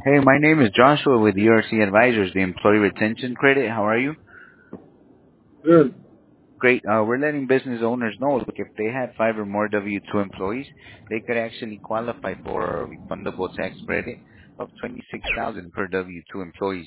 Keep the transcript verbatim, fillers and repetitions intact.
Hey, my name is Joshua with E R C Advisors, the Employee Retention Credit. How are you? Good. Great. Uh, we're letting business owners know, look, if they had five or more W two employees, they could actually qualify for a refundable tax credit of twenty-six thousand dollars per W two employees.